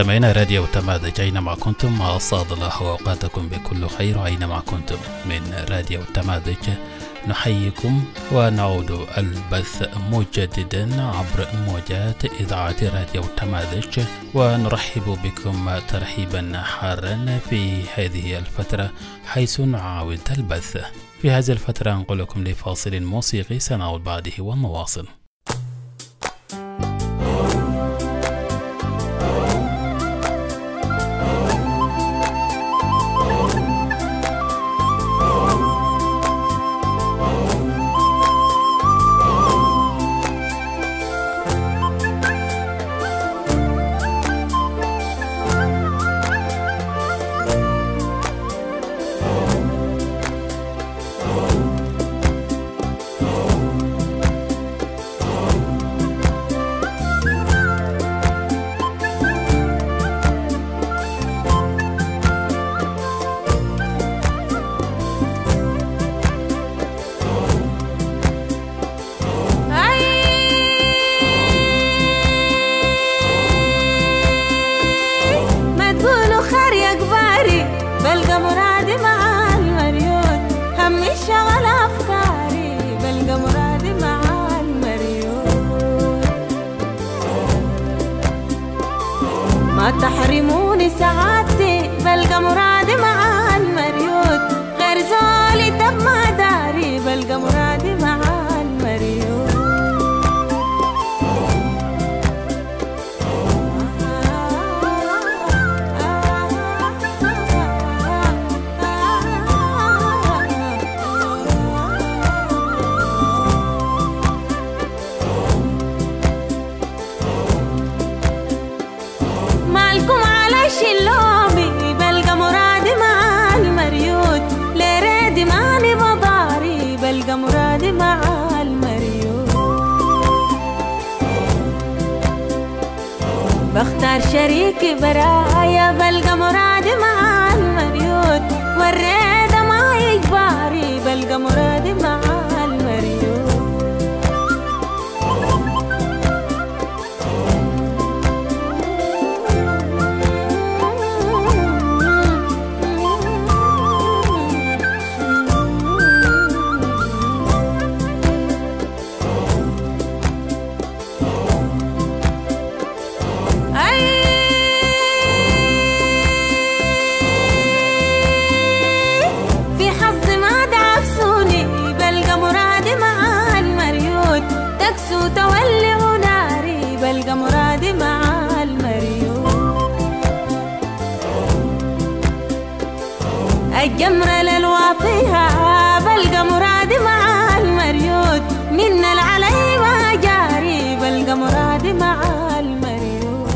مستمعينا راديو تماذج أينما كنتم، أسعد الله أوقاتكم بكل خير أينما كنتم. من راديو تماذج نحييكم ونعود البث مجددا عبر موجات إذاعة راديو تماذج، ونرحب بكم ترحيبا حارا في هذه الفترة حيث نعاود البث. في هذه الفترة نقول لكم لفاصل موسيقي سنعود بعده ونواصل. تحرموني سعادتي بلقى مرادي مع المريوت، غير زولي تب ما داري بلقى مرادي مع المريوت. شلومي بلقى مرادي مع المريوت، لريدي ماني بضاري بلقى مرادي مع المريوت. بختار شريكي برايا بلقى مرادي مع المريوت، والريدة ما يجباري بلقى مرادي مع المريوت. تولع ناري بلقى مرادي مع المريوت. الجمرة للواطيها بلقى مرادي مع المريوت، من العلي ما جاري بلقى مرادي مع المريوت.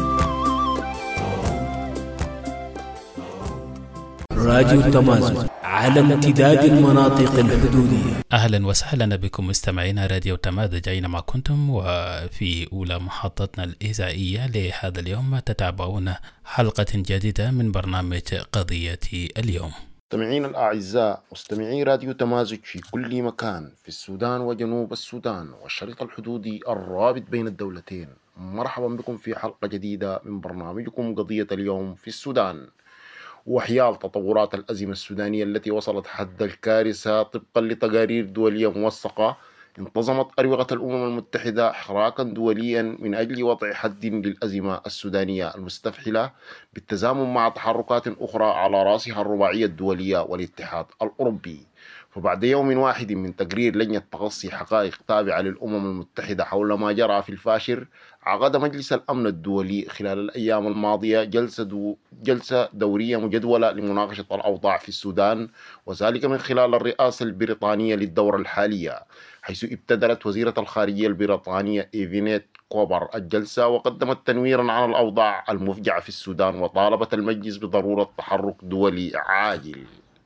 راديو تماذج على امتداد المناطق الحدودية. أهلا وسهلا بكم مستمعينا راديو تماذج أينما كنتم، وفي أولى محطتنا الإذاعية لهذا اليوم تتابعون حلقة جديدة من برنامج قضية اليوم. مستمعينا الأعزاء، مستمعي راديو تماذج في كل مكان في السودان وجنوب السودان والشريط الحدودي الرابط بين الدولتين، مرحبا بكم في حلقة جديدة من برنامجكم قضية اليوم في السودان. وحيال تطورات الأزمة السودانية التي وصلت حد الكارثة طبقا لتقارير دولية موثقة، انتظمت أروقة الأمم المتحدة حراكا دوليا من أجل وضع حد للأزمة السودانية المستفحلة بالتزامن مع تحركات أخرى على رأسها الرباعية الدولية والاتحاد الأوروبي. فبعد يوم واحد من تقرير لجنة تقصي حقائق تابعة للأمم المتحدة حول ما جرى في الفاشر، عقد مجلس الأمن الدولي خلال الأيام الماضية جلسة دورية مجدولة لمناقشة الأوضاع في السودان، وذلك من خلال الرئاسة البريطانية للدورة الحالية، حيث ابتدرت وزيرة الخارجية البريطانية إيفينيت كوبر الجلسة وقدمت تنويرا عن الأوضاع المفجعة في السودان، وطالبت المجلس بضرورة تحرك دولي عاجل.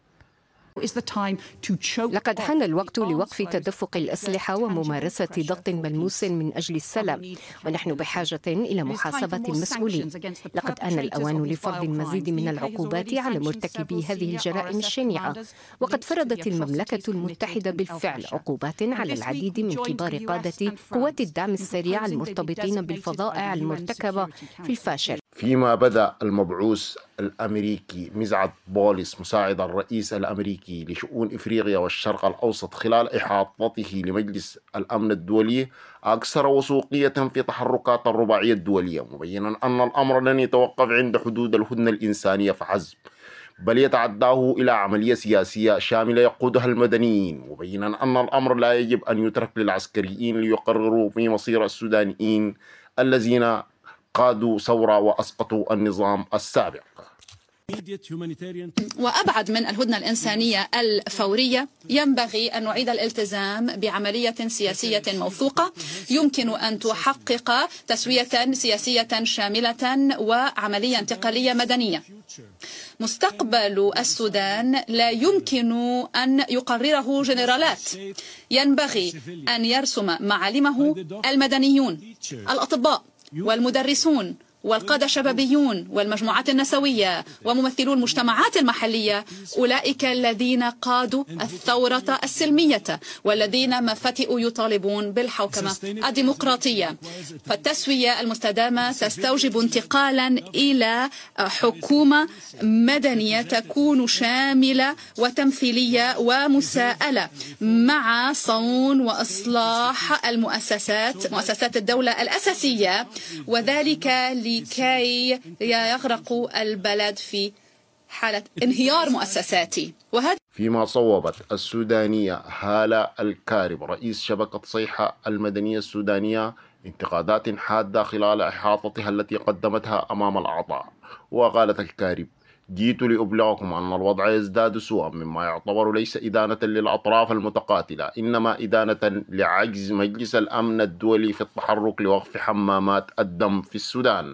لقد حان الوقت لوقف تدفق الأسلحة وممارسة ضغط ملموس من أجل السلام، ونحن بحاجة إلى محاسبة المسؤولين. لقد آن الأوان لفرض المزيد من العقوبات على مرتكبي هذه الجرائم الشنيعة، وقد فرضت المملكة المتحدة بالفعل عقوبات على العديد من كبار قادة قوات الدعم السريع المرتبطين بالفظائع المرتكبة في الفاشر. فيما بدأ المبعوث الأمريكي مزعد بوليس مساعد الرئيس الأمريكي لشؤون إفريقيا والشرق الأوسط خلال إحاطته لمجلس الأمن الدولي أكثر وثوقية في تحركات الرباعية الدولية، مبينا أن الأمر لن يتوقف عند حدود الهدنة الإنسانية فحسب، بل يتعداه إلى عملية سياسية شاملة يقودها المدنيين، مبينا أن الأمر لا يجب أن يترك للعسكريين ليقرروا في مصير السودانيين الذين قادوا ثورة وأسقطوا النظام السابق. وأبعد من الهدنة الإنسانية الفورية، ينبغي أن نعيد الالتزام بعملية سياسية موثوقة يمكن أن تحقق تسوية سياسية شاملة وعملية انتقالية مدنية. مستقبل السودان لا يمكن أن يقرره جنرالات، ينبغي أن يرسم معالمه المدنيون، الأطباء والمدرسون والقادة الشبابيون والمجموعات النسوية وممثلو المجتمعات المحلية، أولئك الذين قادوا الثورة السلمية والذين ما فتئوا يطالبون بالحوكمة الديمقراطية. فالتسوية المستدامة تستوجب انتقالا إلى حكومة مدنية تكون شاملة وتمثيلية ومساءلة مع صون وإصلاح مؤسسات الدولة الأساسية، وذلك لكي يغرق البلد في حالة انهيار مؤسساتي. فيما صوبت السودانية هالة الكارب رئيس شبكة صيحة المدنية السودانية انتقادات حادة خلال إحاطتها التي قدمتها أمام الأعضاء، وقالت الكارب: جئت لأبلغكم أن الوضع يزداد سوءا، مما يعتبر ليس إدانة للأطراف المتقاتلة، إنما إدانة لعجز مجلس الأمن الدولي في التحرك لوقف حمامات الدم في السودان.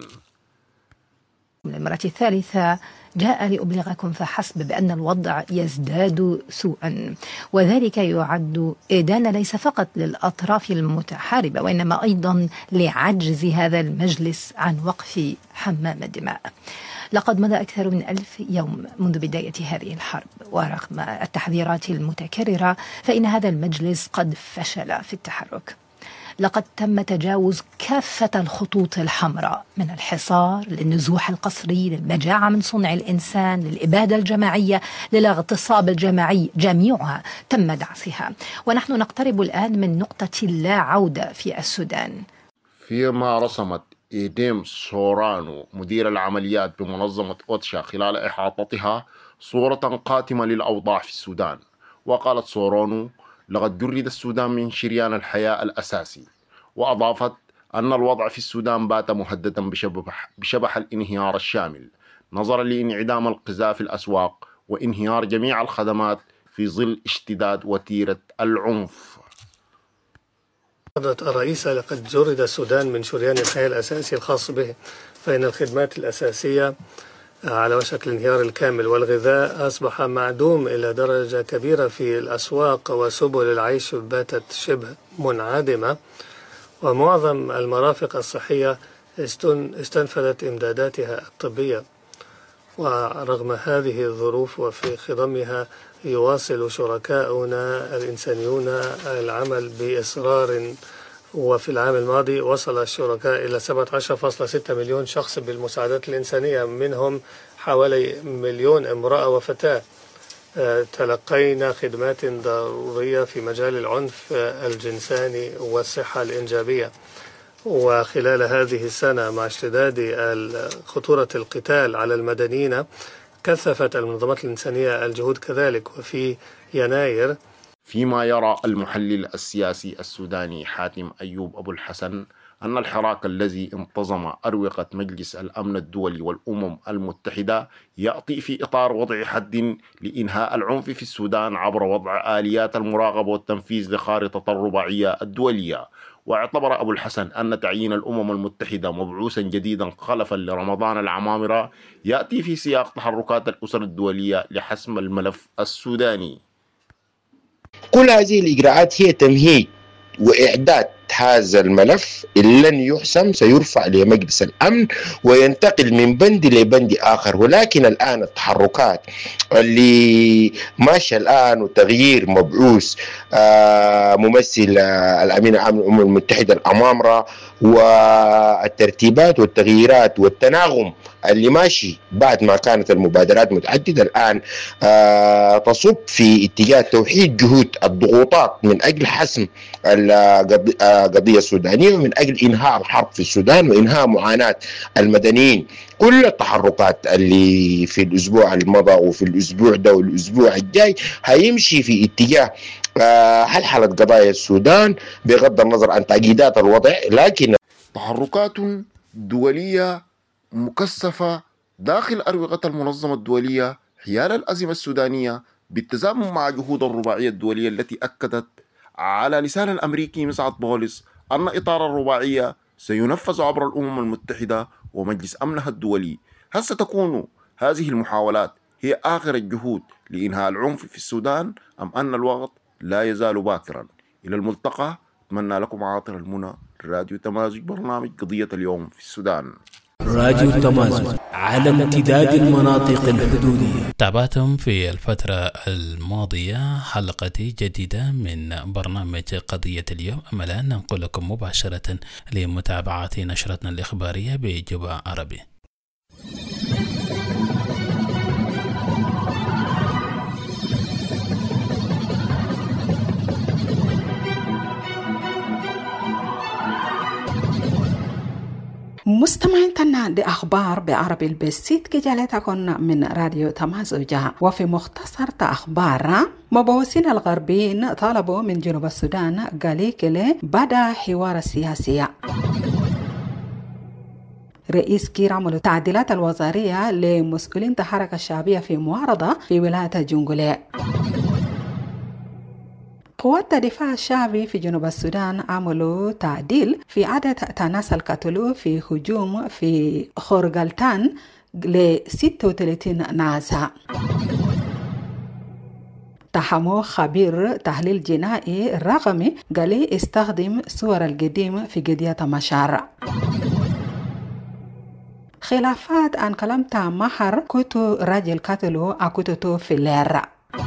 للمرة الثالثة جاء لأبلغكم فحسب بأن الوضع يزداد سوءا، وذلك يعد إدانة ليس فقط للأطراف المتحاربة وإنما أيضا لعجز هذا المجلس عن وقف حمام الدماء. لقد مضى أكثر من 1000 يوم منذ بداية هذه الحرب، ورغم التحذيرات المتكررة فإن هذا المجلس قد فشل في التحرك. لقد تم تجاوز كافة الخطوط الحمراء، من الحصار للنزوح القسري للمجاعة من صنع الإنسان للإبادة الجماعية للاغتصاب الجماعي، جميعها تم دعسها، ونحن نقترب الآن من نقطة لا عودة في السودان. فيما رسمت إيديم سورانو مدير العمليات بمنظمة أوتشا خلال إحاطتها صورة قاتمة للأوضاع في السودان، وقالت سورانو: لقد جرد السودان من شريان الحياة الأساسي، وأضافت أن الوضع في السودان بات مهددا بشبح الانهيار الشامل نظرا لانعدام الغذاء في الأسواق وانهيار جميع الخدمات في ظل اشتداد وتيرة العنف. الرئيسة: لقد جرد السودان من شريان الحياة الأساسي الخاص به، فإن الخدمات الأساسية على وشك الانهيار الكامل، والغذاء أصبح معدوم إلى درجة كبيرة في الأسواق، وسبل العيش باتت شبه منعدمة، ومعظم المرافق الصحية استنفذت إمداداتها الطبية. ورغم هذه الظروف وفي خضمها يواصل شركاؤنا الإنسانيون العمل بإصرار، وفي العام الماضي وصل الشركاء إلى 17.6 مليون شخص بالمساعدات الإنسانية، منهم حوالي 1 مليون امرأة وفتاة. تلقينا خدمات ضرورية في مجال العنف الجنساني والصحة الإنجابية. وخلال هذه السنة مع اشتداد خطورة القتال على المدنيين كثفت المنظمات الإنسانية الجهود كذلك. وفي يناير، فيما يرى المحلل السياسي السوداني حاتم أيوب أبو الحسن أن الحراك الذي انتظم أروقة مجلس الأمن الدولي والأمم المتحدة يأتي في إطار وضع حد لإنهاء العنف في السودان عبر وضع آليات المراقبة والتنفيذ لخارطة الرباعية الدولية. واعتبر أبو الحسن أن تعيين الأمم المتحدة مبعوثا جديدا خلفا لرمضان العمامرة يأتي في سياق تحركات الأسر الدولية لحسم الملف السوداني. كل هذه الإجراءات هي تمهيد وإعداد هذا الملف إن لن يحسم سيرفع لمجلس الأمن وينتقل من بند لبند آخر. ولكن الآن التحركات اللي ماشية الآن وتغيير مبعوث ممثل الأمين العام للأمم المتحدة الأمامرة والترتيبات والتغييرات والتناغم اللي ماشي بعد ما كانت المبادرات متعددة الآن تصب في اتجاه توحيد جهود الضغوطات من أجل حسم القضية السودانية ومن أجل إنهاء الحرب في السودان وإنهاء معاناة المدنيين. كل التحركات اللي في الأسبوع المضى وفي الأسبوع ده والأسبوع الجاي هيمشي في اتجاه حلحلة قضايا السودان بغض النظر عن تعقيدات الوضع. لكن تحركات دولية مكثفة داخل أروقة المنظمة الدولية حيال الأزمة السودانية بالتزامن مع جهود الرباعية الدولية التي أكدت على لسان الأمريكي مسعد بولس أن إطار الرباعية سينفذ عبر الأمم المتحدة ومجلس أمنها الدولي. هل ستكون هذه المحاولات هي آخر الجهود لإنهاء العنف في السودان أم أن الوقت لا يزال باكرا؟ إلى الملتقى، أتمنى لكم عاطر المنى. راديو تمازج، برنامج قضية اليوم في السودان. راديو تمازج على امتداد المناطق الحدودية. تابعتم في الفترة الماضية حلقة جديدة من برنامج قضية اليوم. أما الآن ننقل لكم مباشرة لمتابعة نشرتنا الإخبارية بجوبا عربي. مستمعين تنا دي أخبار بعربي البسيط كجالتكن من راديو تمازوجا. وفي مختصر أخبار مبعوثين الغربيين طالبوا من جنوب السودان قاليكلي بدا حوار سياسي. رئيس كير عمل تعديلات الوزارية لمسؤولين الحركة الشعبية في معارضة في ولاية جنجولي. قوات الدفاع الشعبي في جنوب السودان عملوا تعديل في عدد الناس القتلوا في هجوم في خورغلتان ل 36 ناس. تحمو خبير تحليل جنائي رقمي قال استخدم صور القديم في قضية مشار. خلافات عن كلمة محر كتو راجل قتلوا أكتو في اللير.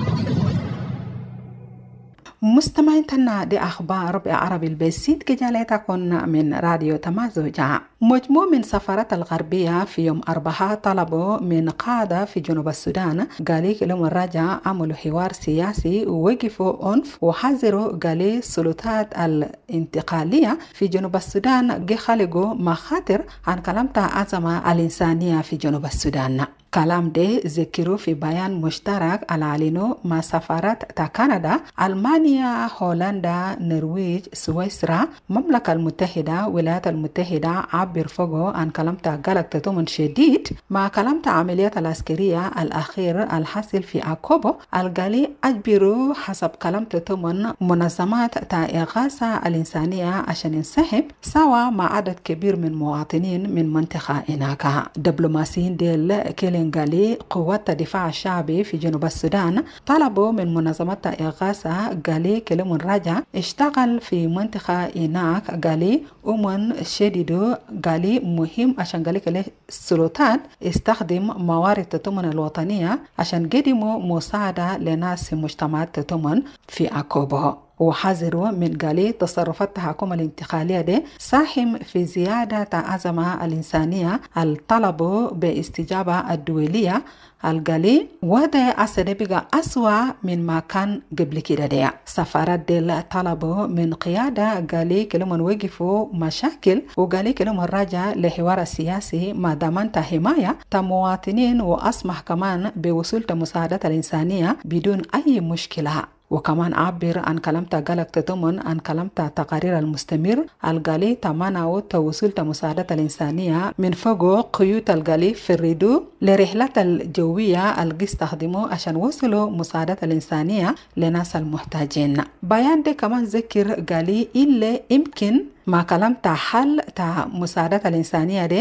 مستمعين تنا دي أخبار بعربي البسيط كجالتكن من راديو تمازوجا. مجموع من سفارات الغربية في يوم 4 طلبوا من قادة في جنوب السودان قاليك لهم الرجاء عملوا حوار سياسي ووقفوا عنف وحذروا قالي السلطات الانتقالية في جنوب السودان خلقوا مخاطر عن كلمة أزمة الإنسانية في جنوب السودان. كلام ده ذكروا في بيان مشترك العلنوا مع سفارات تا كندا، ألمانيا، هولندا، نرويج، سويسرا، المملكة المتحدة، الولايات المتحدة. عبر فوقه عن كلمة قلق تطمن شديد مع كلمة عمليات العسكرية الأخير الحاصل في أكوبو القالي أجبروا حسب كلمة تطمن منظمات تا إغاثة الإنسانية عشان ينسحب سوا مع عدد كبير من مواطنين من منطقة هناك. دبلوماسيين ديل قالي قوات الدفاع الشعبي في جنوب السودان طلبوا من منظمات إغاثة قالي كلام راجع اشتغل في منطقة هناك قالي ومن شديدو قالي مهم عشان قالي كلي السلطات استخدم موارد التضامن الوطنية عشان قدموا مساعدة لناس في مجتمعات التضامن في أكوبو. وحذروا من قالي تصرفات الحكومة الانتقالية دي ساهم في زيادة أزمة الإنسانية الطلبوا باستجابة الدولية القالي وده أصلا بقى أسوأ من ما كان قبل كده دي. سفارات دي طلبوا من قيادة قالي كلهم وقفوا مشاكل وقالي كلهم الرجاء لحوار السياسي ما دامنت حماية مواطنين وأسمح كمان بوصول المساعدات الإنسانية بدون أي مشكلة. وكمان عبر عن كلمة قلق تضمن عن كلمة تقارير المستمر القالي تمنعوا توصل المساعدات الإنسانية من فوق قيود القالي في الردو لرحلة الجوية اللي استخدموا عشان وصلوا مساعدات الإنسانية لناس المحتاجين. بيان ده كمان ذكر قالي إلا يمكن ما كلمة حل تا مساعدات الإنسانية ده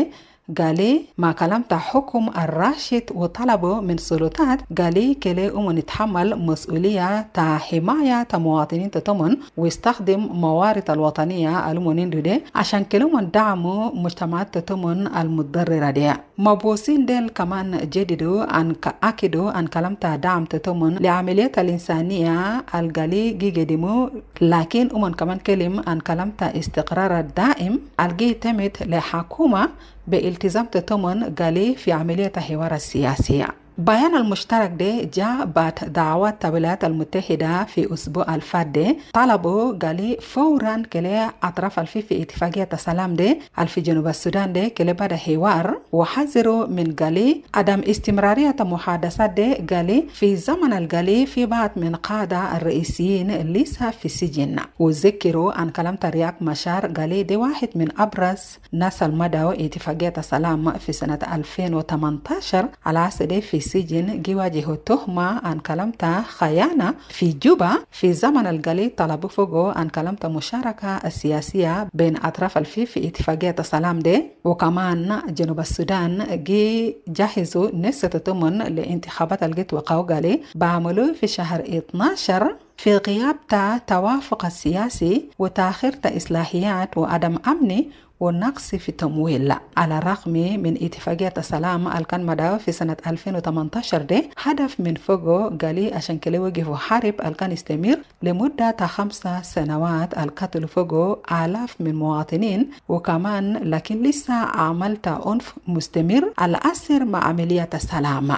قالي ما كلمت حكم الراشد وطلبوا من سلطات قالي كلي نتحمل مسؤولية حماية مواطنين تتمن ويستخدم موارد الوطنية المونين دي عشان كلهم دعموا مجتمعات تتمن المتضررة دي. مبوسين ديل كمان جددوا أن أكدوا أن كلمت دعم تتمن لعملية الإنسانية القالي جيجدمو، لكن كمان كلم أن كلمت استقرار الدائم الجي تمت لحكومة بالتزام تتمن قالي في عملية الحوار السياسي. بيان المشترك ده جاء بعد دعوات الولايات المتحدة في أسبوع الفات طلبوا قالي فورا كلا أطراف في اتفاقية السلام ده في جنوب السودان ده كلا بعد حوار، وحذروا من قالي عدم استمرارية محادثات ده قالي في زمن القالي في بعض من قادة الرئيسيين لسه في السجن. وذكروا أن كلام رياض مشار قالي ده واحد من أبرز ناس المدعو اتفاقية السلام في سنة 2018 على أساس في السجن جواجه تهمة أن كلمت خيانة في جوبا في زمن القليل. طلبوا فوقه أن كلمت مشاركة السياسية بين أطراف في اتفاقية السلام دي. وكمان جنوب السودان جهزوا نسة تمن لانتخابات الجيت وقوقالي بعملوا في شهر 12 في غياب توافق السياسي وتأخير إصلاحيات وعدم أمني والنقص في التمويل. على الرغم من اتفاقية السلام الكان مدعو في سنة 2018 ده هدف من فوقه قالي عشان كلا وقفوا حرب الكان استمر لمدة 5 سنوات القتل فوقه آلاف من مواطنين، وكمان لكن لسه عملت عنف مستمر الأثر مع عملية السلام.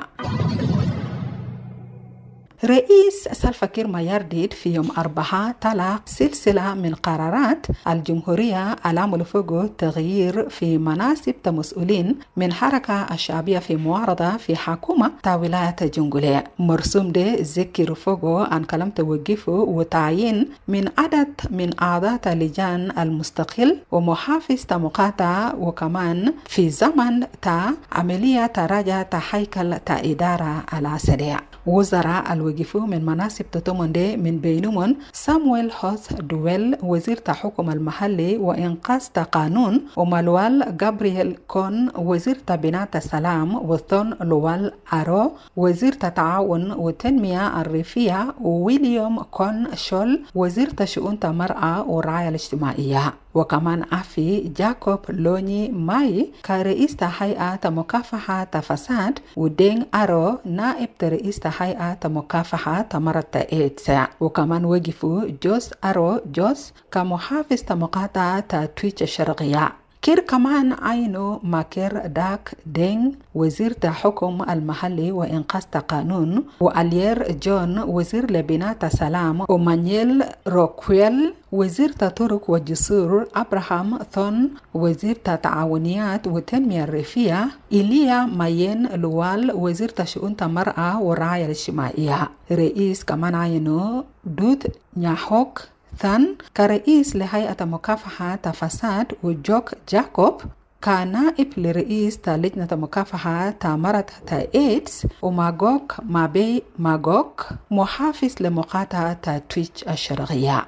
رئيس سلفا كير مايارديد في يوم 4 طلع سلسلة من قرارات الجمهورية العمل فوق تغيير في مناصب مسؤولين من حركة الشعبية في معارضة في حكومة ولاية جنجولية. مرسوم ده ذكر فوقه أن كلام توقفه وتعيين من عدد من أعضاء اللجان المستقل ومحافظ مقاطعة، وكمان في زمن عملية تراجع هيكل إدارة العسكرية. وزراء الوقفوا من مناصب تتمن دي من بينهم سامويل هوث دويل وزير الحكم المحلي وإنقاذ قانون، ومالوال جابرييل كون وزير بناء السلام، وثون لوال أرو وزير التعاون والتنمية الريفية، وويليام كون شول وزير شؤون المرأة والرعاية الاجتماعية. وكمان أفي جاكوب لوني ماي كرئيس هيئة مكافحة فساد، ودين أرو نائب رئيس هيئة مكافحة مرض إيدز. وكمان وقفوا جوز أرو جوز كمحافظ مقاطعة تويتش الشرقية. كير كمان عينو ماكير داك دين وزير الحكم المحلي وإنقاذ قانون، وألير جون وزير لبناء السلام، ومانييل روكويل وزير الطرق والجسور، أبراهام ثون وزير التعاونيات والتنمية الريفية، إيليا ماين لوال وزير شؤون المرأة والرعاية الاجتماعية. رئيس كمان عينو دود نياهوك ثان كرئيس لهيئة مكافحة فساد، وجوك جاكوب كنائب لرئيس لجنة مكافحة مرض إيدز، وماغوك مابي ماغوك محافظ لمقاطعة تويتش الشرقية.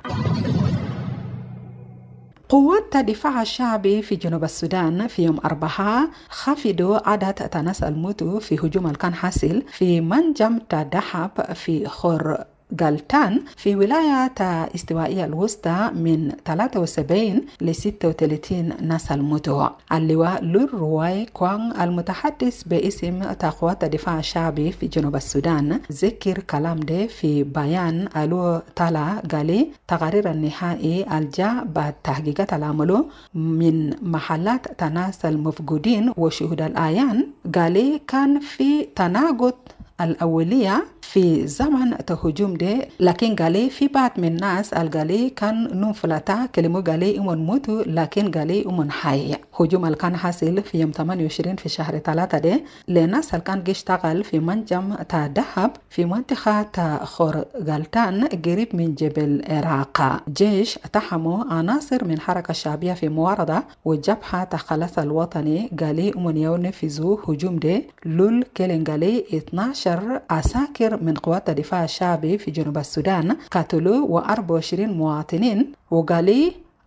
قوات الدفاع الشعبي في جنوب السودان في يوم 4 خفضوا عدد الناس الموتوا في هجوم كان حاصل في منجم دحب في خور غالتان في ولاية استوائية الوسطى من 73 ل 36 ناس الموتوا. اللواء لور رواي كوان المتحدث باسم قوات الدفاع الشعبي في جنوب السودان ذكر كلام ده في بيان ألو طالع قالي تقرير النهائي الجاء بعد تحقيقات العمل من محلات تناس المفقودين وشهود الآيان. قالي كان في تناقض الأولية في زمن الهجوم ده، لكن قالي في بعض من الناس القالي كان ننفلتا كلمة قالي امون موتو لكن قالي امون حي. هجوم اللي كان حاصل في يوم 28 في شهر 3 ده لناس اللي كان يشتغل في منجم دهب في منطقة خور غالتان قريب من جبل العراق. جيش تحموا عناصر من حركة الشعبية في معارضة وجبهة خلاص الوطني قالي امون ينفذوا هجوم ده لول كلين قالي 12 عساكر من قوات الدفاع الشعبي في جنوب السودان قتلوا و24 مواطنين، وقالي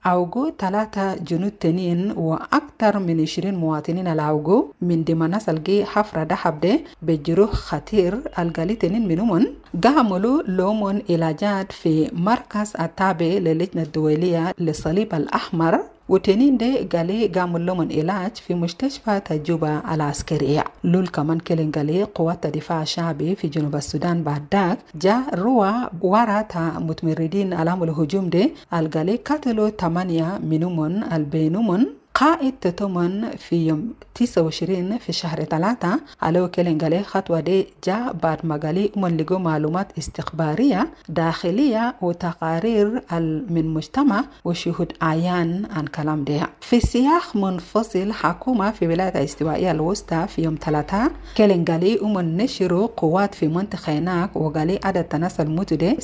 أوجو 3 جنود تانيين وأكثر من 20 مواطنين الأوجو من دمناس الجي حفرة دحب ده بجروح خطير الجالي تانيين منهم قاملوا لهم علاجات في مركز التابع للجنة الدولية للصليب الأحمر وتنين ده قالي قاموا لهم علاج في مستشفى تجربة العسكرية. لول كمان كلين قالي قوات الدفاع الشعبي في جنوب السودان بعد ذاك جاء روى ورات متمردين على الهجوم ده القالي قتلوا 8 منهم البينهم قائد تتمن في يوم 29 في شهر 3 على وكيلين قالي خطوة دي جاء بعد ما قالي لقوا معلومات استخبارية داخلية وتقارير من مجتمع وشهود عيان عن كلام ده. في سياق منفصل حكومة في ولاية الاستوائية الوسطى في يوم 3 كيلين قالي نشروا قوات في منطقة هناك وقالي عدد الناس الموتوا ده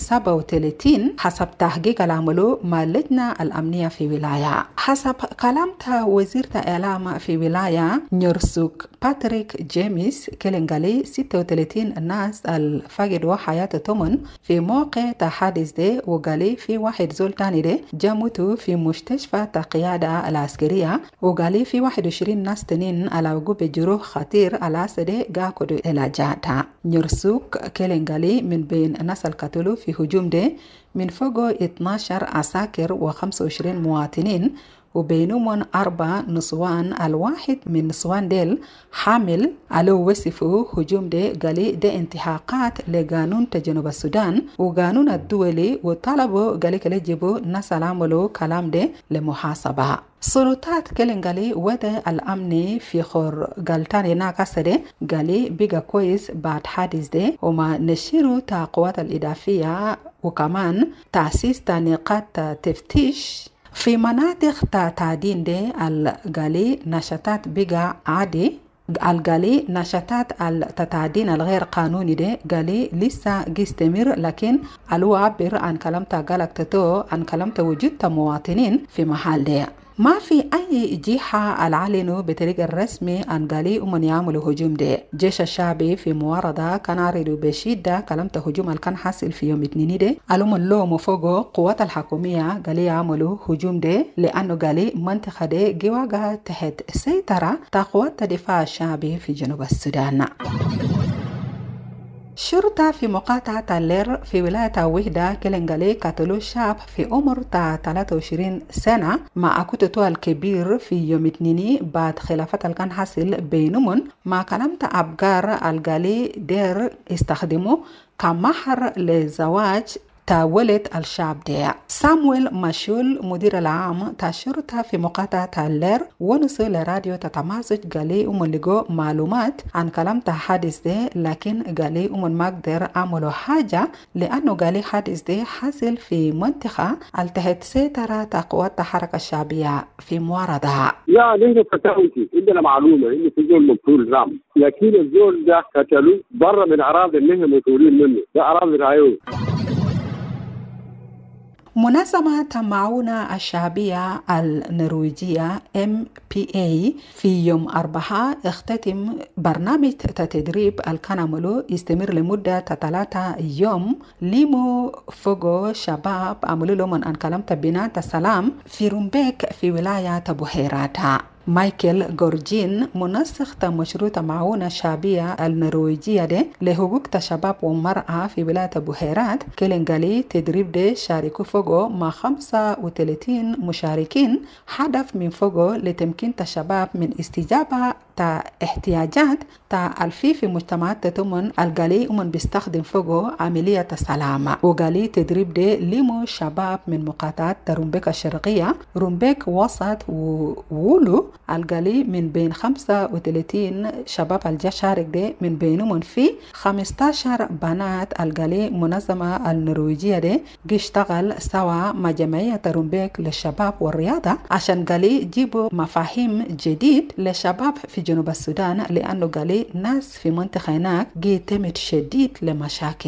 37 حسب تحقيق العملوا مع اللجنة الأمنية في ولاية. حسب كلامتها وزير الإعلام في ولاية نيورسوك باتريك جيمس كيلينغالي 36 الناس الفقدوا حياتهم في موقع تحادث ده وقالي في واحد زول تاني ده جاموتوا في مستشفى القيادة العسكرية وقالي في 21 ناس تانيين على وقوع جروح خطير على سده قاكدوا علاجاتها. نيورسوك كيلينغالي من بين الناس القتلوا في هجوم ده من فوق 12 عساكر و25 مواطنين وبينهم 4 نسوان. الواحد من نسوان ديل حامل على وصفه هجوم ده قالي ده انتهاكات لقانون جنوب السودان وقانون الدولي وطلبوا قالي كلا يجيبوا ناس العملوا كلام ده لمحاسبة. سلطات كيلينغالي وده الأمني في خور غالتاني ناقصة قالي بيقى كويس بعد حادث ده وما نشيروا تقوات الإضافية وكمان تأسيس نقاط تفتيش في مناطق تعدين ده. القالي نشاطات بقى عادي القالي نشاطات التعدين الغير قانوني ده قالي لسه يستمر لكن الو عبر عن كلامته قالك تتو عن كلامته وجود مواطنين في محل ده. ما في أي جهة العلنوا بطريقة الرسمي عن قالي ومن يعملوا هجوم ده. جيش الشعبي في معارضة كان عارضوا بشدة كلامته هجوم اللي كان حاصل في يوم 2 ده قالوا اللوم فوقه قوات الحكومية قالي يعملوا هجوم ده لأنه قالي منطقة ده جواجها تحت سيطرة قوات الدفاع الشعبي في جنوب السودان. شرطة في مقاطعة اللير في ولاية وحدة كيلينغالي قتلوا شاب في عمر 23 سنة مع أكوتو الكبير في يوم 2 بعد خلافات اللي كان حاصل بينهم مع كلامة أبقار القالي دير استخدموا كمهر لزواج ولد الشعب ده. سامويل ماشول مدير العام الشرطة في مقاطعة اللير ونسوا لراديو تتمازج قالي لقوا معلومات عن كلام حادث ده لكن قالي ما قدر عملوا حاجة لأنه قالي حادث ده حاصل في منطقة التحت سيطرة قوات الحركة الشعبية في معارضة. يا نحن فتاوتي عندنا معلومة إنه في زول مقتول نعم لكن الزول ده قتلوه برا من أراضي اللي هم مسؤولين منه ده أراضي رايو. منظمة المعونة الشعبية النرويجية MPA في يوم 4 اختتم برنامج تدريب الكنملو يستمر لمدة 3 يوم ليمو فوقو شباب عملوا لهم عن كلام بناء السلام في رومبيك في ولاية بحيرات. مايكل غورجين منسق مشروع معونة الشعبية النرويجية ده لحقوق الشباب والمرأة في ولاية بحيرات كيلينغالي تدريب ده شاركوا فوقه مع 35 مشاركين هدف من فوقه لتمكين الشباب من استجابة احتياجات الفي في مجتمعات تتمن القالي ومن بيستخدم فوقه عملية السلامة. وقالي تدريب ده ليمو شباب من مقاطعات رومبيك الشرقية رومبيك وسط وولو القالي من بين 35 شباب الجشارك ده من بينهم في 15 بنات. القالي منظمة النرويجية ده يشتغل سوا مع جمعية رومبيك للشباب والرياضة عشان قالي يجيبوا مفاهيم جديد للشباب في جنوب السودان لأنه قالي ناس في منطقة هناك يتمت شديد لمشاكل.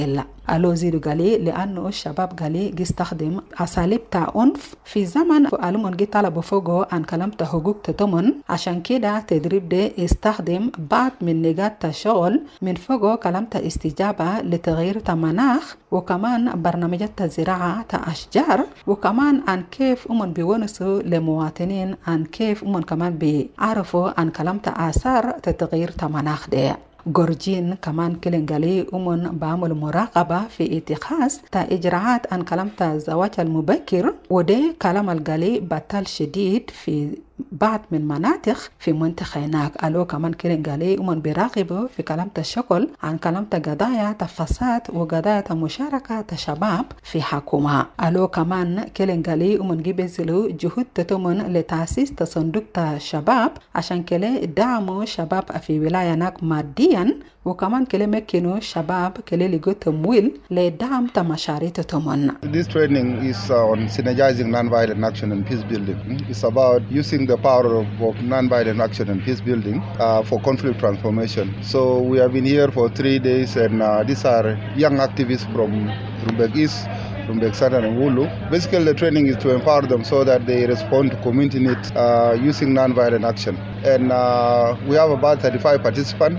ألو زيدو قالي لأنه الشباب قالي يستخدم أساليب عنف في زمن ألومن جي طلبوا فوقه عن كلام حقوق تضمن. عشان كده تدريب ده يستخدم بعض من نقاط الشغل من فوقه كلام استجابة لتغيير المناخ، وكمان برنامجات الزراعة أشجار، وكمان عن كيف بيونسوا لمواطنين عن كيف كمان بيعرفوا عن كلام آثار تغيير المناخ ده. جورجين كمان كلنجالي بعمل مراقبة في اتخاذ إجراءات عن كلام الزواج المبكر، وده كلام الجالي بطل شديد في بعض من مناطق في منطقة هناك. ألو كمان كلنجالي بيراقبوا في كلام الشغل عن كلام قضايا الفساد وقضايا مشاركة الشباب في حكومة. ألو كمان كلنجالي جيبزلو جهود تتمن لتأسيس صندوق الشباب عشان كله دعموا شباب في ولاية هناك ماديا، وكمان كله مكنوا شباب كله لقوا تمويل لدعم مشاريع تتمن. This training is on synergizing non-violent action and peace building. It's about using the power of non-violent action and peace building for conflict transformation. So we have been here for 3 days, and these are young activists from Rumbek East, Rumbek Southern and Wulu. Basically the training is to empower them so that they respond to community needs using non-violent action. And we have about 35 participants.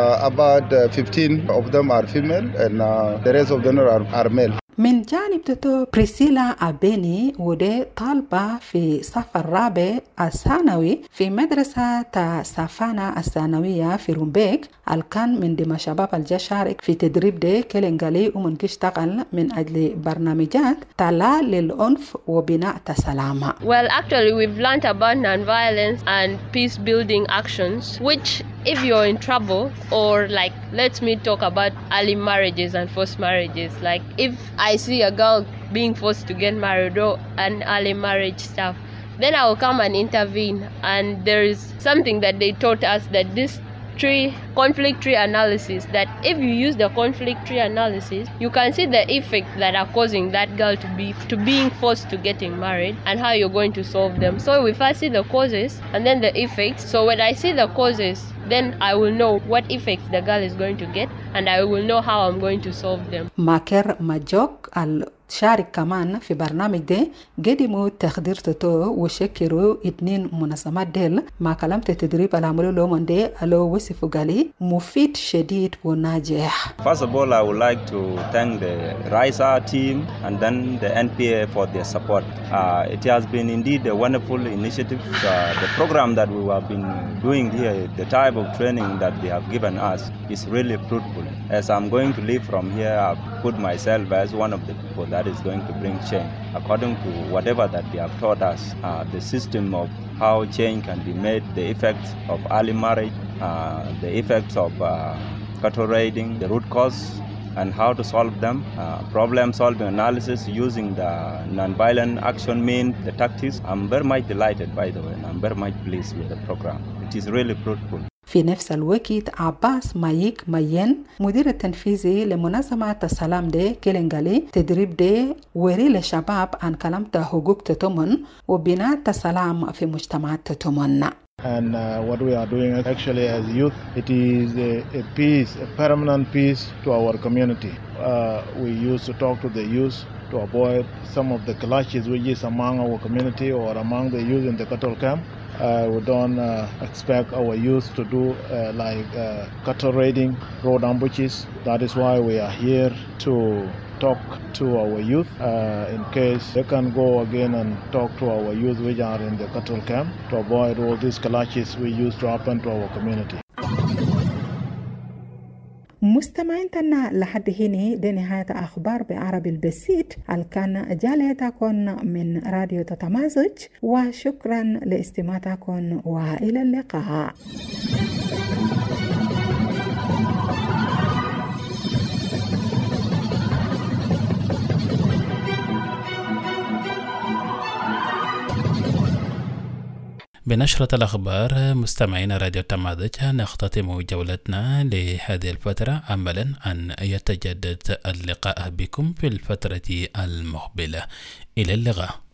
About 15 of them are female, and the rest of them are male. من جانب تتو بريسيلا أبيني ودي طالبة في صف الرابع الثانوي في مدرسة سافانا الثانوية في رومبيك. الكان من دم شباب الجشارك في تدريب دي كلنجالي تشتغل من أجل برنامجات تلا للعنف وبناء السلام. Well, actually we've learned about non-violence and peace building actions, which if you're in trouble, or like let me talk about early marriages and forced marriages. Like if I see a girl being forced to get married or an early marriage stuff, then I will come and intervene. And there is something that they taught us, that this conflict tree analysis, that if you use the conflict tree analysis, you can see the effects that are causing that girl to being forced to getting married and how you're going to solve them. So we first see the causes and then the effects. So when I see the causes, then I will know what effects the girl is going to get, and I will know how I'm going to solve them. ماكر ماجوك شارك كمان في برنامج ده، قدموا تخدير تتو وشكروا 2 منظمات ديل مع كلام التدريب اللي عملوا لهم ده اللي وصفوا قالي مفيد شديد وناجح. First of all, I would like to thank the RISA team and then the NPA for their support. It has been indeed a wonderful initiative. The program that we have been doing here, the type of training that they have given us is really fruitful. As I'm going to leave from here, I've put myself as one of the people that is going to bring change. According to whatever that they have taught us, the system of how change can be made, the effects of early marriage, the effects of cattle raiding, the root cause, and how to solve them, problem-solving analysis using the non-violent action means, the tactics. I'm very much delighted, by the way, and I'm very much pleased with the program. It is really fruitful. في نفس الوقت عباس مايك ماين مدير التنفيذي لمنظمة السلام دي كيلنجالي تدريب دي وري للشباب عن كلام حقوق تتمن وبناء السلام في مجتمعات تتمن. And what we are doing actually as youth, it is a peace, a permanent peace to our community. We used to talk to the youth to avoid some of the clashes which is among our community or among the youth in the cattle camp. We don't expect our youth to do cattle raiding, road ambushes. That is why we are here to talk to our youth in case they can go again and talk to our youth which are in the cattle camp to avoid all these clashes we used to happen to our community. مستمعيننا لحد هنا دي نهاية أخبار بعربي البسيط الكان جاليتكم من راديو تتمازج، وشكرا لاستماعكم وإلى اللقاء. بنشرة الأخبار مستمعين راديو تمازج نختتم جولتنا لهذه الفترة، أملا أن يتجدد اللقاء بكم في الفترة المقبلة. إلى اللقاء.